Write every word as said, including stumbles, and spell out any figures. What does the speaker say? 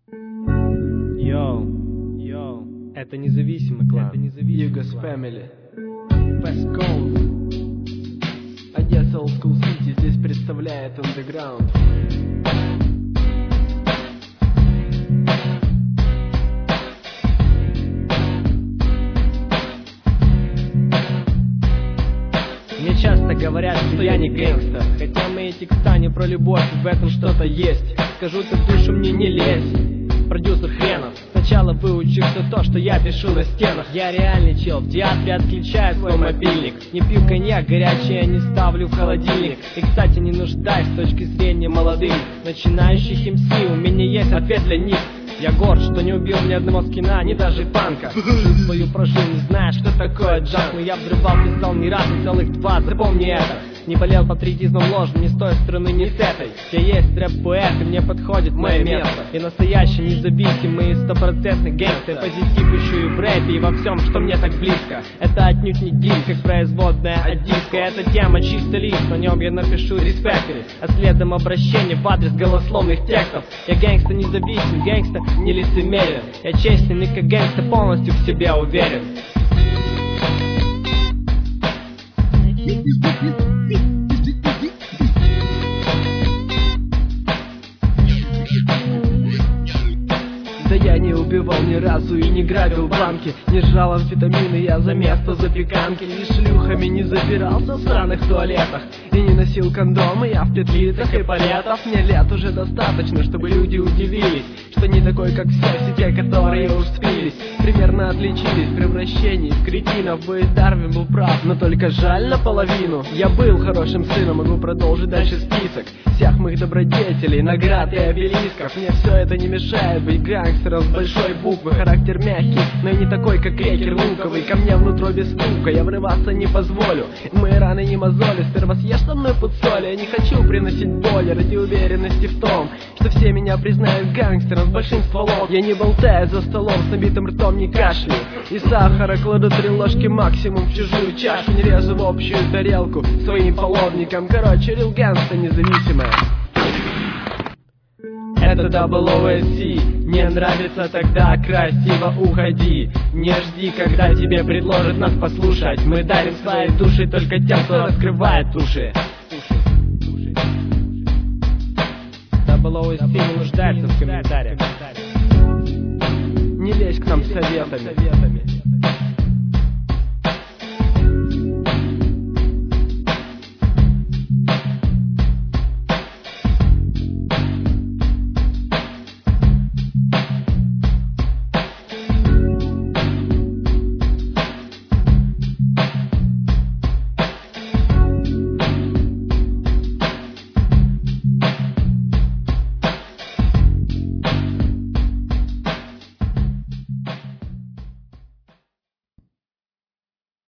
Йоу, йоу, это независимый клан, это независимый Югас клан. Family. West Coast. Одесса Old School City здесь представляет Underground. Мне часто говорят, что я не гэнгста, хотя мои текста не про любовь, и в этом что-то есть. Скажу, ты в душу мне не лезь, продюсер хренов. Сначала выучи все то, что я пишу на стенах. Я реальный чел, в театре отключаю свой мобильник. Не пью коньяк, горячий я не ставлю в холодильник. И, кстати, не нуждаюсь с точки зрения молодых начинающих эм си, у меня есть ответ для них. Я горд, что не убил ни одного скина, ни даже панка. Жизнь свою прожил, не зная, что такое джаз. Но я взрывал писал не раз, и целых два, запомни это. Не болел патриотизмом ложным ни с той стороны, ни с этой. Я есть рэп-поэт, и мне подходит мое место. И настоящий независимый стопроцентный гэнгстер. Позитив ищу и в рэпе, и во всем, что мне так близко. Это отнюдь не диск, как производная от диска. Это тема чисто лист, на нем я напишу респектери. А следом обращение в адрес голословных текстов. Я гэнгста независим, гэнгста не лицемерен. Я честен и как гэнгста полностью в себе уверен. Да я не убивал ни разу и не грабил банки, не жрал амфетамины я за место запеканки, и шлюхами не запирался в сраных туалетах, и не носил кондомы я в петлицах и палетах. Мне лет уже достаточно, чтобы люди удивились, что не такой, как все, все те, которые уж спились. Примерно отличились в превращении в кретинов, бы Дарвин был прав, но только жаль наполовину. Я был хорошим сыном, могу продолжить дальше список всех моих добродетелей, наград и обелисков. Мне все это не мешает быть гангстером с большой буквы. Характер мягкий, но и не такой, как крекер луковый. Ко мне в нутро без стука, я врываться не позволю. Мои раны не мозоли, сперва съешь со мной под соль. Я не хочу приносить боли ради уверенности в том, что все меня признают гангстером с большим стволом. Я не болтаю за столом с набитым ртом, не кашляю. И сахара кладу три ложки максимум в чужую чашу, не режу в общую тарелку своим половником. Короче, рил гангста независимая. Это дабл о эс си. Не нравится, тогда красиво уходи. Не жди, когда тебе предложат нас послушать. Мы дарим свои души только тем, кто раскрывает уши. дабл о эс си не нуждается в комментариях. Не лезь к нам с советами.